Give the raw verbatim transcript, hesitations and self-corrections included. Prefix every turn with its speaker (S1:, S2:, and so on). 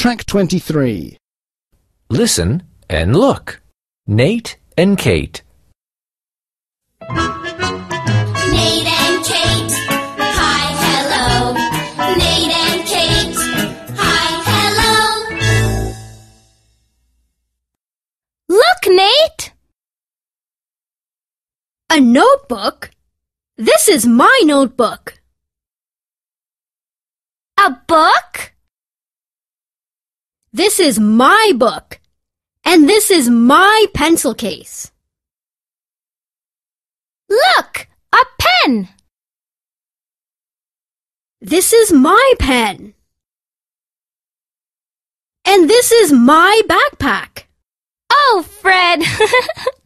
S1: Track twenty-three.
S2: Listen and look. Nate and Kate.
S3: Nate and Kate, hi, hello. Nate and Kate, hi, hello.
S4: Look, Nate! A notebook? This is my notebook.
S5: A book?
S4: This is my book. And this is my pencil case.
S5: Look, a pen.
S4: This is my pen. And this is my backpack.
S5: Oh, Fred!